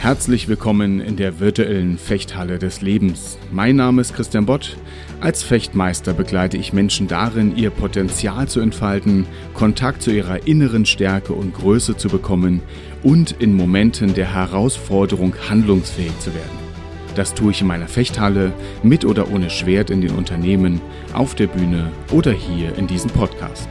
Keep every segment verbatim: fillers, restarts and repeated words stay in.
Herzlich willkommen in der virtuellen Fechthalle des Lebens. Mein Name ist Christian Bott. Als Fechtmeister begleite ich Menschen darin, ihr Potenzial zu entfalten, Kontakt zu ihrer inneren Stärke und Größe zu bekommen und in Momenten der Herausforderung handlungsfähig zu werden. Das tue ich in meiner Fechthalle, mit oder ohne Schwert in den Unternehmen, auf der Bühne oder hier in diesem Podcast.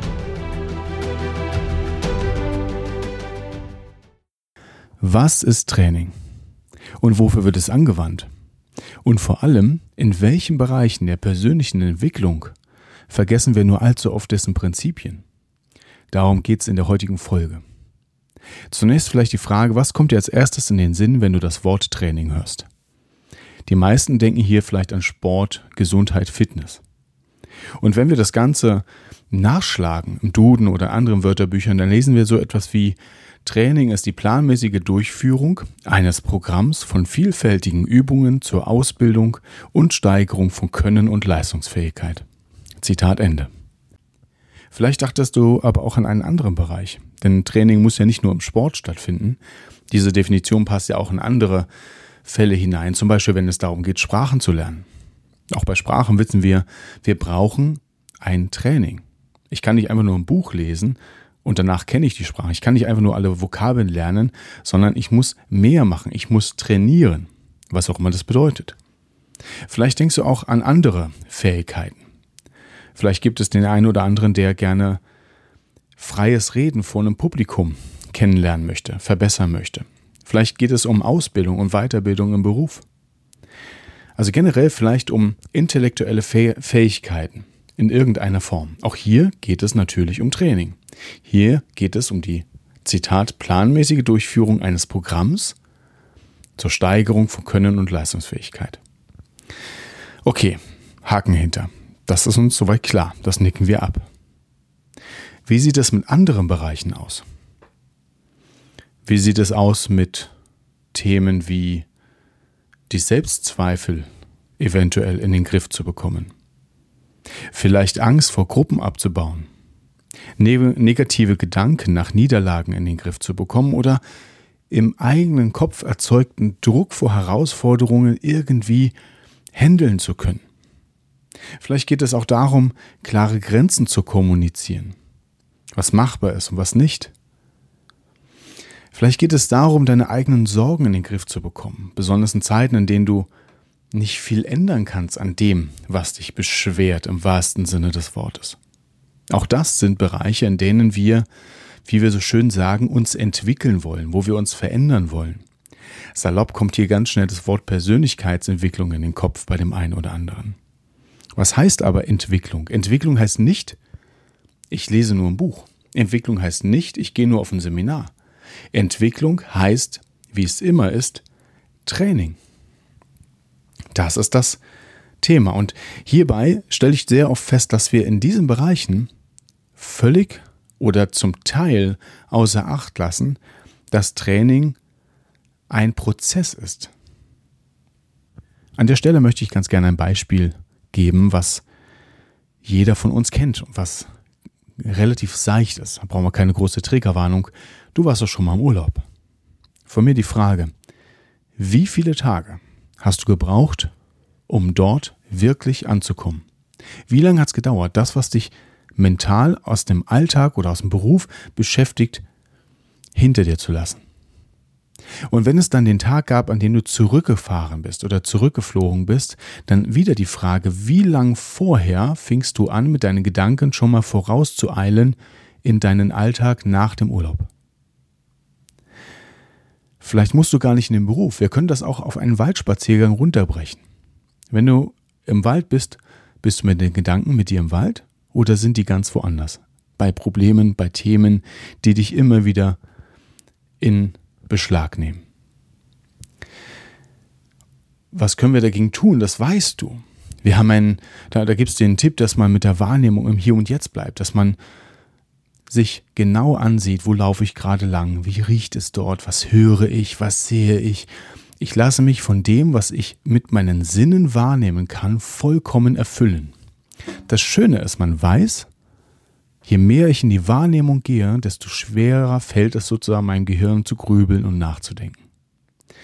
Was ist Training? Und wofür wird es angewandt? Und vor allem, in welchen Bereichen der persönlichen Entwicklung vergessen wir nur allzu oft dessen Prinzipien? Darum geht es in der heutigen Folge. Zunächst vielleicht die Frage, was kommt dir als erstes in den Sinn, wenn du das Wort Training hörst? Die meisten denken hier vielleicht an Sport, Gesundheit, Fitness. Und wenn wir das Ganze nachschlagen im Duden oder anderen Wörterbüchern, dann lesen wir so etwas wie: Training ist die planmäßige Durchführung eines Programms von vielfältigen Übungen zur Ausbildung und Steigerung von Können und Leistungsfähigkeit. Zitat Ende. Vielleicht dachtest du aber auch an einen anderen Bereich, denn Training muss ja nicht nur im Sport stattfinden. Diese Definition passt ja auch in andere Fälle hinein, zum Beispiel wenn es darum geht, Sprachen zu lernen. Auch bei Sprachen wissen wir, wir brauchen ein Training. Ich kann nicht einfach nur ein Buch lesen und danach kenne ich die Sprache. Ich kann nicht einfach nur alle Vokabeln lernen, sondern ich muss mehr machen. Ich muss trainieren, was auch immer das bedeutet. Vielleicht denkst du auch an andere Fähigkeiten. Vielleicht gibt es den einen oder anderen, der gerne freies Reden vor einem Publikum kennenlernen möchte, verbessern möchte. Vielleicht geht es um Ausbildung und Weiterbildung im Beruf. Also generell vielleicht um intellektuelle Fähigkeiten in irgendeiner Form. Auch hier geht es natürlich um Training. Hier geht es um die, Zitat, planmäßige Durchführung eines Programms zur Steigerung von Können und Leistungsfähigkeit. Okay, Haken hinter. Das ist uns soweit klar. Das nicken wir ab. Wie sieht es mit anderen Bereichen aus? Wie sieht es aus mit Themen wie die Selbstzweifel eventuell in den Griff zu bekommen? Vielleicht Angst vor Gruppen abzubauen? Negative Gedanken nach Niederlagen in den Griff zu bekommen oder im eigenen Kopf erzeugten Druck vor Herausforderungen irgendwie handeln zu können. Vielleicht geht es auch darum, klare Grenzen zu kommunizieren, was machbar ist und was nicht. Vielleicht geht es darum, deine eigenen Sorgen in den Griff zu bekommen, besonders in Zeiten, in denen du nicht viel ändern kannst an dem, was dich beschwert im wahrsten Sinne des Wortes. Auch das sind Bereiche, in denen wir, wie wir so schön sagen, uns entwickeln wollen, wo wir uns verändern wollen. Salopp kommt hier ganz schnell das Wort Persönlichkeitsentwicklung in den Kopf bei dem einen oder anderen. Was heißt aber Entwicklung? Entwicklung heißt nicht, ich lese nur ein Buch. Entwicklung heißt nicht, ich gehe nur auf ein Seminar. Entwicklung heißt, wie es immer ist, Training. Das ist das Thema. Und hierbei stelle ich sehr oft fest, dass wir in diesen Bereichen völlig oder zum Teil außer Acht lassen, dass Training ein Prozess ist. An der Stelle möchte ich ganz gerne ein Beispiel geben, was jeder von uns kennt und was relativ seicht ist. Da brauchen wir keine große Triggerwarnung. Du warst doch schon mal im Urlaub. Von mir die Frage: Wie viele Tage hast du gebraucht, um dort wirklich anzukommen? Wie lange hat es gedauert, das, was dich mental aus dem Alltag oder aus dem Beruf beschäftigt, hinter dir zu lassen? Und wenn es dann den Tag gab, an dem du zurückgefahren bist oder zurückgeflogen bist, dann wieder die Frage: Wie lang vorher fingst du an, mit deinen Gedanken schon mal vorauszueilen in deinen Alltag nach dem Urlaub? Vielleicht musst du gar nicht in den Beruf. Wir können das auch auf einen Waldspaziergang runterbrechen. Wenn du im Wald bist, bist du mit den Gedanken mit dir im Wald oder sind die ganz woanders? Bei Problemen, bei Themen, die dich immer wieder in Beschlag nehmen. Was können wir dagegen tun? Das weißt du. Wir haben einen, da, da gibt es den Tipp, dass man mit der Wahrnehmung im Hier und Jetzt bleibt, dass man sich genau ansieht, wo laufe ich gerade lang, wie riecht es dort, was höre ich, was sehe ich. Ich lasse mich von dem, was ich mit meinen Sinnen wahrnehmen kann, vollkommen erfüllen. Das Schöne ist, man weiß, je mehr ich in die Wahrnehmung gehe, desto schwerer fällt es sozusagen meinem Gehirn zu grübeln und nachzudenken.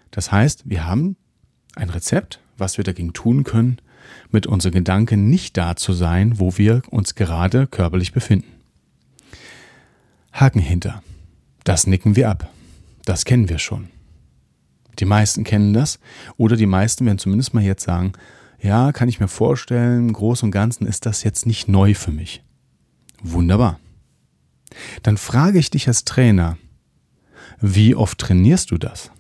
Das heißt, wir haben ein Rezept, was wir dagegen tun können, mit unseren Gedanken nicht da zu sein, wo wir uns gerade körperlich befinden. Haken hinter. Das nicken wir ab. Das kennen wir schon. Die meisten kennen das oder die meisten werden zumindest mal jetzt sagen, ja, kann ich mir vorstellen, im Großen und Ganzen ist das jetzt nicht neu für mich. Wunderbar. Dann frage ich dich als Trainer, wie oft trainierst du das?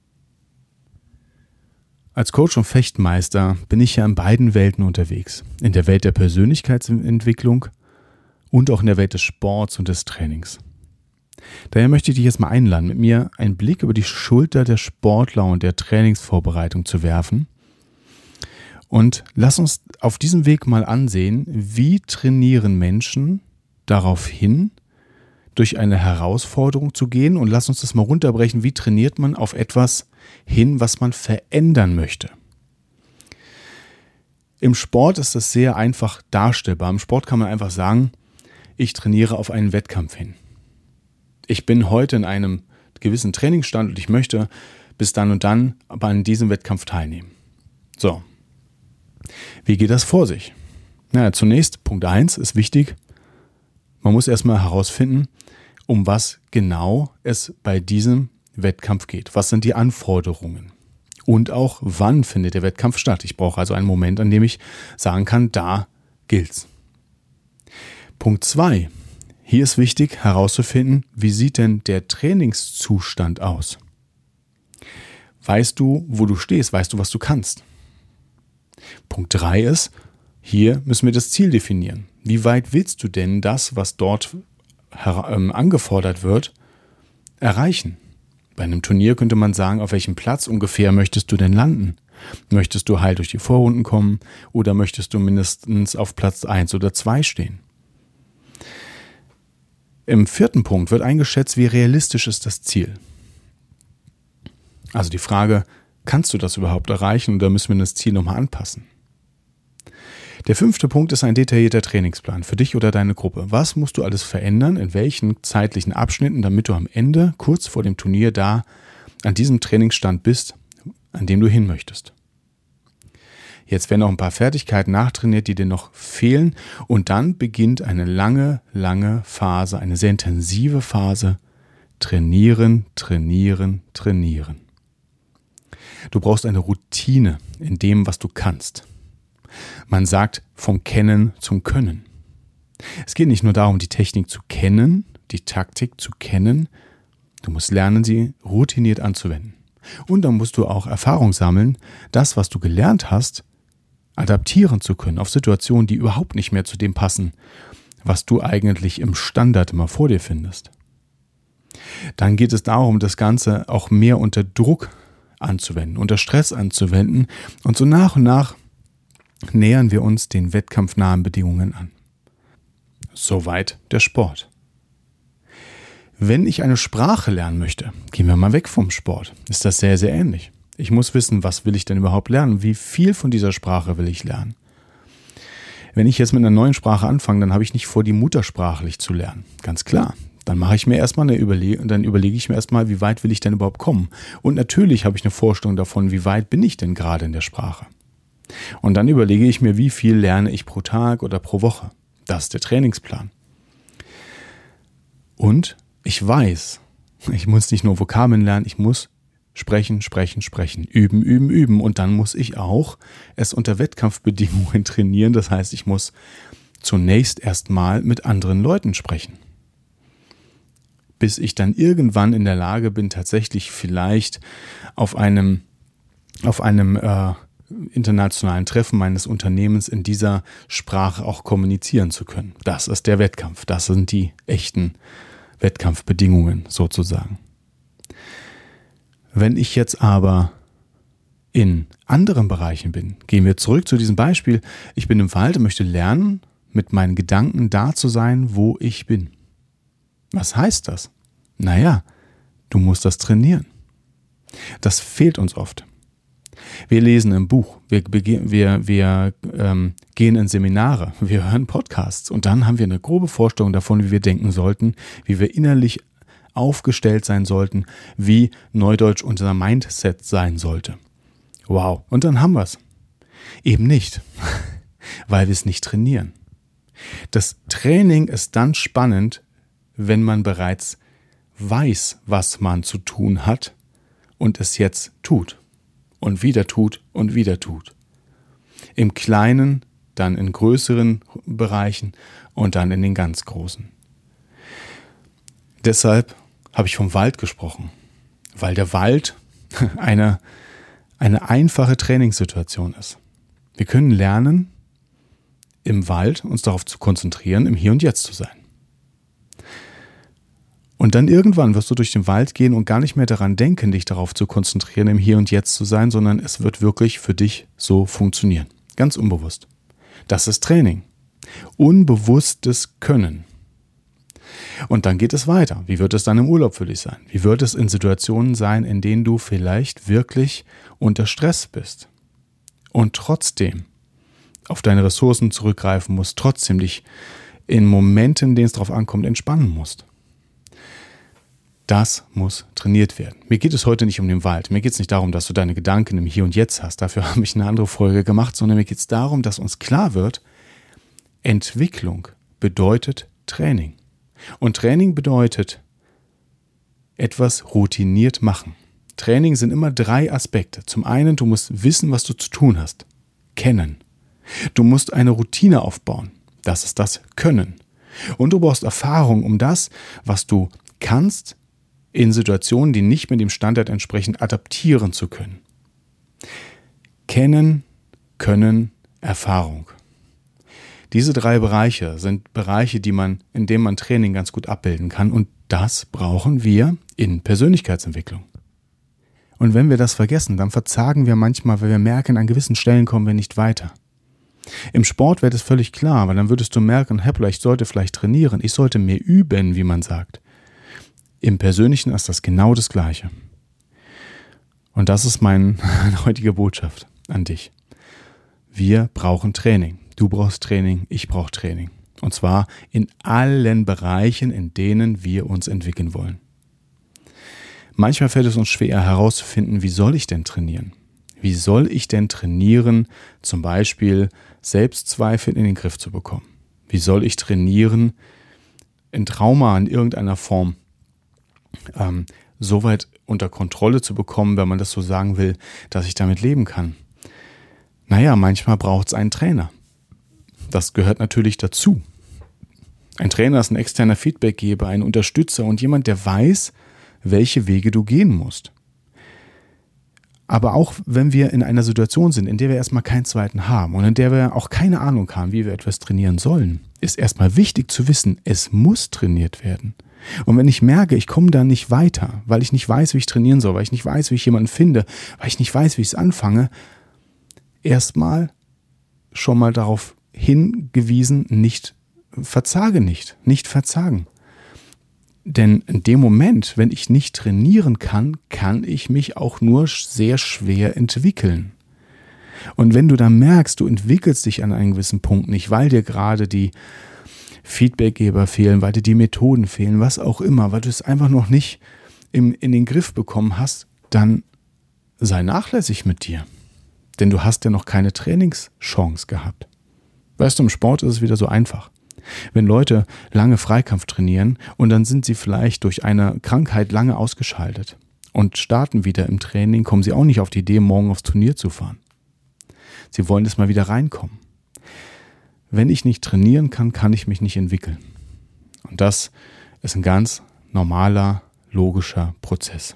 Als Coach und Fechtmeister bin ich ja in beiden Welten unterwegs. In der Welt der Persönlichkeitsentwicklung und auch in der Welt des Sports und des Trainings. Daher möchte ich dich jetzt mal einladen, mit mir einen Blick über die Schulter der Sportler und der Trainingsvorbereitung zu werfen. Und lass uns auf diesem Weg mal ansehen, wie trainieren Menschen darauf hin, durch eine Herausforderung zu gehen, und lass uns das mal runterbrechen, wie trainiert man auf etwas hin, was man verändern möchte. Im Sport ist das sehr einfach darstellbar. Im Sport kann man einfach sagen, ich trainiere auf einen Wettkampf hin. Ich bin heute in einem gewissen Trainingsstand und ich möchte bis dann und dann aber an diesem Wettkampf teilnehmen. So, wie geht das vor sich? Na, zunächst, Punkt eins ist wichtig, man muss erstmal herausfinden, um was genau es bei diesem Wettkampf geht. Was sind die Anforderungen? Und auch, wann findet der Wettkampf statt? Ich brauche also einen Moment, an dem ich sagen kann, da gilt's. Punkt zwei. Hier ist wichtig herauszufinden, wie sieht denn der Trainingszustand aus? Weißt du, wo du stehst? Weißt du, was du kannst? Punkt drei ist, hier müssen wir das Ziel definieren. Wie weit willst du denn das, was dort her- ähm, angefordert wird, erreichen? Bei einem Turnier könnte man sagen, auf welchem Platz ungefähr möchtest du denn landen? Möchtest du heil durch die Vorrunden kommen oder möchtest du mindestens auf Platz eins oder zwei stehen? Im vierten Punkt wird eingeschätzt, wie realistisch ist das Ziel. Also die Frage, kannst du das überhaupt erreichen oder müssen wir das Ziel nochmal anpassen? Der fünfte Punkt ist ein detaillierter Trainingsplan für dich oder deine Gruppe. Was musst du alles verändern, in welchen zeitlichen Abschnitten, damit du am Ende, kurz vor dem Turnier, da an diesem Trainingsstand bist, an dem du hin möchtest. Jetzt werden auch ein paar Fertigkeiten nachtrainiert, die dir noch fehlen, und dann beginnt eine lange, lange Phase, eine sehr intensive Phase. Trainieren, trainieren, trainieren. Du brauchst eine Routine in dem, was du kannst. Man sagt vom Kennen zum Können. Es geht nicht nur darum, die Technik zu kennen, die Taktik zu kennen. Du musst lernen, sie routiniert anzuwenden. Und dann musst du auch Erfahrung sammeln, das, was du gelernt hast, adaptieren zu können auf Situationen, die überhaupt nicht mehr zu dem passen, was du eigentlich im Standard immer vor dir findest. Dann geht es darum, das Ganze auch mehr unter Druck anzuwenden, unter Stress anzuwenden, und so nach und nach nähern wir uns den wettkampfnahen Bedingungen an. Soweit der Sport. Wenn ich eine Sprache lernen möchte, gehen wir mal weg vom Sport, ist das sehr, sehr ähnlich. Ich muss wissen, was will ich denn überhaupt lernen? Wie viel von dieser Sprache will ich lernen? Wenn ich jetzt mit einer neuen Sprache anfange, dann habe ich nicht vor, die muttersprachlich zu lernen. Ganz klar. Dann mache ich mir erstmal eine Überlegung, dann überlege ich mir erstmal, wie weit will ich denn überhaupt kommen? Und natürlich habe ich eine Vorstellung davon, wie weit bin ich denn gerade in der Sprache? Und dann überlege ich mir, wie viel lerne ich pro Tag oder pro Woche. Das ist der Trainingsplan. Und ich weiß, ich muss nicht nur Vokabeln lernen, ich muss sprechen, sprechen, sprechen, üben, üben, üben. Und dann muss ich auch es unter Wettkampfbedingungen trainieren. Das heißt, ich muss zunächst erstmal mit anderen Leuten sprechen. Bis ich dann irgendwann in der Lage bin, tatsächlich vielleicht auf einem, auf einem äh, internationalen Treffen meines Unternehmens in dieser Sprache auch kommunizieren zu können. Das ist der Wettkampf. Das sind die echten Wettkampfbedingungen sozusagen. Wenn ich jetzt aber in anderen Bereichen bin, gehen wir zurück zu diesem Beispiel. Ich bin im Wald und möchte lernen, mit meinen Gedanken da zu sein, wo ich bin. Was heißt das? Naja, du musst das trainieren. Das fehlt uns oft. Wir lesen ein Buch, wir, wir, wir ähm, gehen in Seminare, wir hören Podcasts und dann haben wir eine grobe Vorstellung davon, wie wir denken sollten, wie wir innerlich aufgestellt sein sollten, wie neudeutsch unser Mindset sein sollte. Wow, und dann haben wir es. Eben nicht, weil wir es nicht trainieren. Das Training ist dann spannend, wenn man bereits weiß, was man zu tun hat und es jetzt tut und wieder tut und wieder tut. Im Kleinen, dann in größeren Bereichen und dann in den ganz großen. Deshalb habe ich vom Wald gesprochen, weil der Wald eine, eine einfache Trainingssituation ist. Wir können lernen, im Wald uns darauf zu konzentrieren, im Hier und Jetzt zu sein. Und dann irgendwann wirst du durch den Wald gehen und gar nicht mehr daran denken, dich darauf zu konzentrieren, im Hier und Jetzt zu sein, sondern es wird wirklich für dich so funktionieren. Ganz unbewusst. Das ist Training. Unbewusstes Können. Und dann geht es weiter. Wie wird es dann im Urlaub für dich sein? Wie wird es in Situationen sein, in denen du vielleicht wirklich unter Stress bist und trotzdem auf deine Ressourcen zurückgreifen musst, trotzdem dich in Momenten, in denen es darauf ankommt, entspannen musst? Das muss trainiert werden. Mir geht es heute nicht um den Wald. Mir geht es nicht darum, dass du deine Gedanken im Hier und Jetzt hast. Dafür habe ich eine andere Folge gemacht, sondern mir geht es darum, dass uns klar wird, Entwicklung bedeutet Training. Und Training bedeutet etwas routiniert machen. Training sind immer drei Aspekte. Zum einen, du musst wissen, was du zu tun hast. Kennen. Du musst eine Routine aufbauen. Das ist das Können. Und du brauchst Erfahrung, um das, was du kannst, in Situationen, die nicht mit dem Standard entsprechen, adaptieren zu können. Kennen, Können, Erfahrung. Diese drei Bereiche sind Bereiche, die man, in denen man Training ganz gut abbilden kann, und das brauchen wir in Persönlichkeitsentwicklung. Und wenn wir das vergessen, dann verzagen wir manchmal, weil wir merken, an gewissen Stellen kommen wir nicht weiter. Im Sport wird es völlig klar, weil dann würdest du merken, Heppler, ich sollte vielleicht trainieren, ich sollte mehr üben, wie man sagt. Im Persönlichen ist das genau das Gleiche. Und das ist meine heutige Botschaft an dich. Wir brauchen Training. Du brauchst Training, ich brauche Training. Und zwar in allen Bereichen, in denen wir uns entwickeln wollen. Manchmal fällt es uns schwer herauszufinden, wie soll ich denn trainieren? Wie soll ich denn trainieren, zum Beispiel Selbstzweifel in den Griff zu bekommen? Wie soll ich trainieren, ein Trauma in irgendeiner Form ähm, so weit unter Kontrolle zu bekommen, wenn man das so sagen will, dass ich damit leben kann? Naja, manchmal braucht es einen Trainer. Das gehört natürlich dazu. Ein Trainer ist ein externer Feedbackgeber, ein Unterstützer und jemand, der weiß, welche Wege du gehen musst. Aber auch wenn wir in einer Situation sind, in der wir erstmal keinen zweiten haben und in der wir auch keine Ahnung haben, wie wir etwas trainieren sollen, ist erstmal wichtig zu wissen, es muss trainiert werden. Und wenn ich merke, ich komme da nicht weiter, weil ich nicht weiß, wie ich trainieren soll, weil ich nicht weiß, wie ich jemanden finde, weil ich nicht weiß, wie ich es anfange, erstmal schon mal darauf hingewiesen, nicht verzage nicht, nicht verzagen. Denn in dem Moment, wenn ich nicht trainieren kann, kann ich mich auch nur sehr schwer entwickeln. Und wenn du dann merkst, du entwickelst dich an einem gewissen Punkt nicht, weil dir gerade die Feedbackgeber fehlen, weil dir die Methoden fehlen, was auch immer, weil du es einfach noch nicht im, in den Griff bekommen hast, dann sei nachlässig mit dir. Denn du hast ja noch keine Trainingschance gehabt. Weißt du, im Sport ist es wieder so einfach. Wenn Leute lange Freikampf trainieren und dann sind sie vielleicht durch eine Krankheit lange ausgeschaltet und starten wieder im Training, kommen sie auch nicht auf die Idee, morgen aufs Turnier zu fahren. Sie wollen jetzt mal wieder reinkommen. Wenn ich nicht trainieren kann, kann ich mich nicht entwickeln. Und das ist ein ganz normaler, logischer Prozess.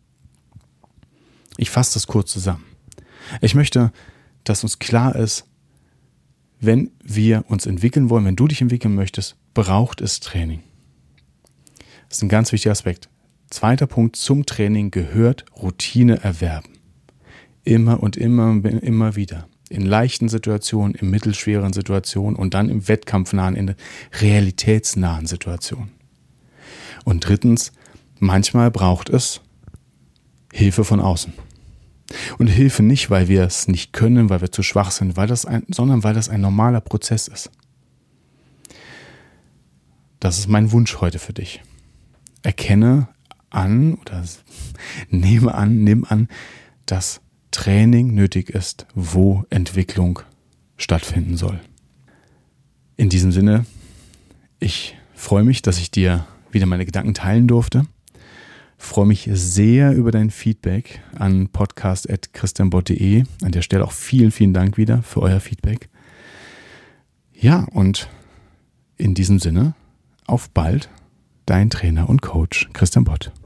Ich fasse das kurz zusammen. Ich möchte, dass uns klar ist, wenn wir uns entwickeln wollen, wenn du dich entwickeln möchtest, braucht es Training. Das ist ein ganz wichtiger Aspekt. Zweiter Punkt, zum Training gehört Routine erwerben. Immer und immer, immer wieder. In leichten Situationen, in mittelschweren Situationen und dann im wettkampfnahen, in realitätsnahen Situationen. Und drittens, manchmal braucht es Hilfe von außen. Und Hilfe nicht, weil wir es nicht können, weil wir zu schwach sind, weil das ein, sondern weil das ein normaler Prozess ist. Das ist mein Wunsch heute für dich. erkenne an oder nehme an, nimm an, dass Training nötig ist, wo Entwicklung stattfinden soll. In diesem Sinne, ich freue mich, dass ich dir wieder meine Gedanken teilen durfte. Freue mich sehr über dein Feedback an podcast at christianbott punkt de. An der Stelle auch vielen, vielen Dank wieder für euer Feedback. Ja, und in diesem Sinne, auf bald, dein Trainer und Coach Christian Bott.